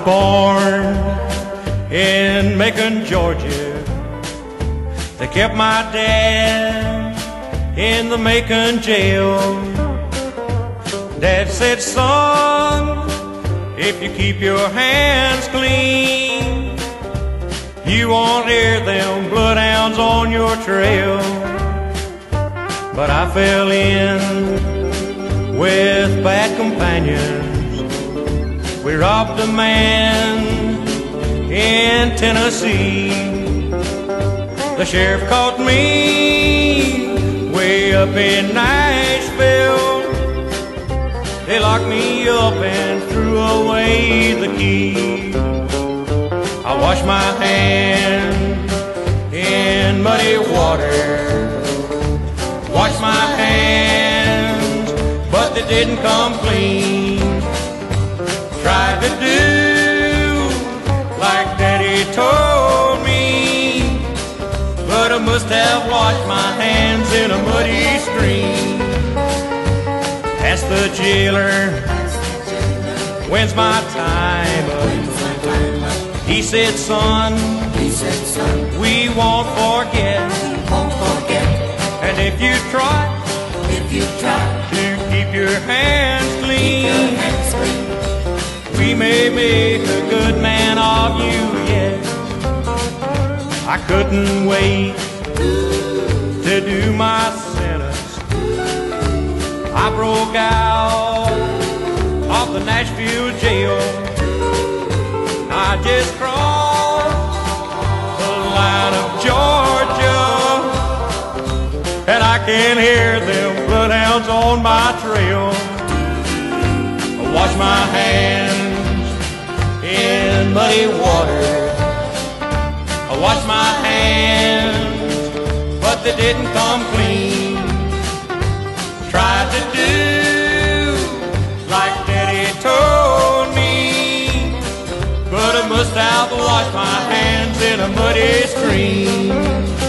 born in Macon, Georgia. They kept my dad in the Macon jail. Dad said, son, if you keep your hands clean, you won't hear them bloodhounds on your trail. But I fell in with bad companions. We robbed a man in Tennessee. The sheriff caught me way up in Nashville. They locked me up and threw away the key. I washed my hands in muddy water. Washed my hands, but they didn't come clean. Tried to do like Daddy told me, but I must have washed my hands in a muddy stream. Asked the jailer, when's my time up? He said, son, we won't forget. And if you try to keep your hands clean, we may make a good man of you yet. I couldn't wait to do my sentence. I broke out of the Nashville jail. I just crossed the line of Georgia, and I can hear them bloodhounds on my trail. I wash my hands in muddy water. I wash my hands, but they didn't come clean. Tried to do like Daddy told me, but I must have washed my hands in a muddy stream.